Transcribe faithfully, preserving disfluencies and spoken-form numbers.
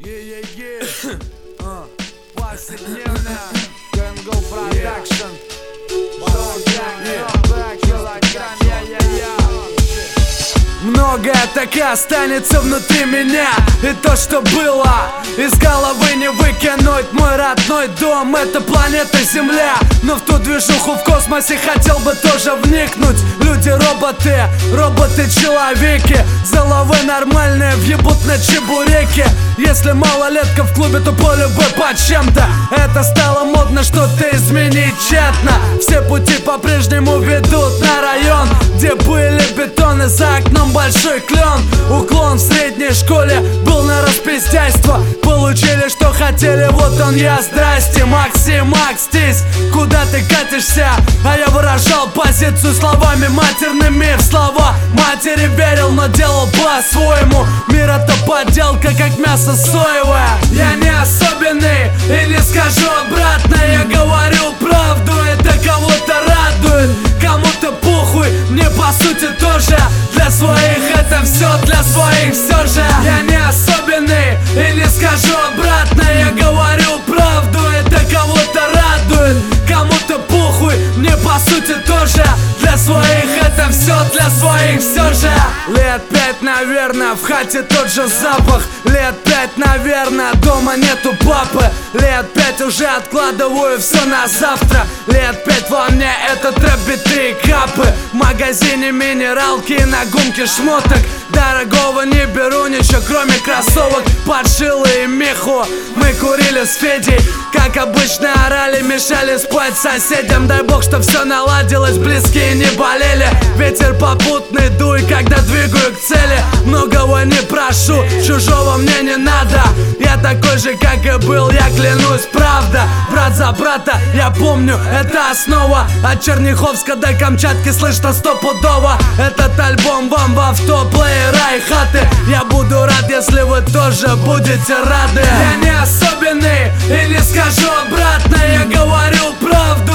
Е-е-е, повседневная КНГО Продакшн. Многое так и останется внутри меня. И то, что было, из головы не выкинуть. Мой родной дом — это планета Земля. Но в ту движуху в космосе хотел бы тоже вникнуть. Люди-роботы, роботы-человеки. Головы нормальные въебут на чебуреки. Если малолетка в клубе, то полюбы по чем-то. Это стало модно, что-то изменить тщетно. Все пути по-прежнему ведут на район, где были бетоны, за окном большой клен. Уклон в средней школе был на распиздяйство. Получили, что хотели, вот он я, здрасте. Максим, Макс, здесь, куда ты катишься? А я выражал позицию словами матерными. В слова матери верил, но делал по-своему. Мир — это подделка, как мясо соевое. Я не особенный и не скажу обратно. Я говорю правду, это кого-то радует, кому-то похуй, мне по сути тоже. Для своих это все, для своих все же. Я не особенный и не скажу обратно. Я говорю правду, это кого-то радует, кому-то похуй, мне по сути тоже. Для своих это все, для своих все же. Лет пять, наверное, в хате тот же запах. Лет пять, наверное, дома нету папы. Лет пять уже откладываю все на завтра. Лет пять во мне этот рэп, биты и капы. В магазине минералки и на гумке шмоток. Дорогого не беру ничего, кроме кроссовок, подшилы и меху. Мы курили с Федей, как обычно орали, мешали спать соседям. Дай бог, что все наладилось, близкие не болели. Ветер попутный дуй, когда двигаю к цели. Многого не прошу, чужого мне не надо. Я такой же, как и был, я клянусь, правда. Брат за брата, я помню, это основа. От Черняховска до Камчатки слышно стопудово. Этот альбом вам в авто, плеера и хаты. Я буду рад, если вы тоже будете рады. Я не особенный и не скажу обратно. Я говорю правду,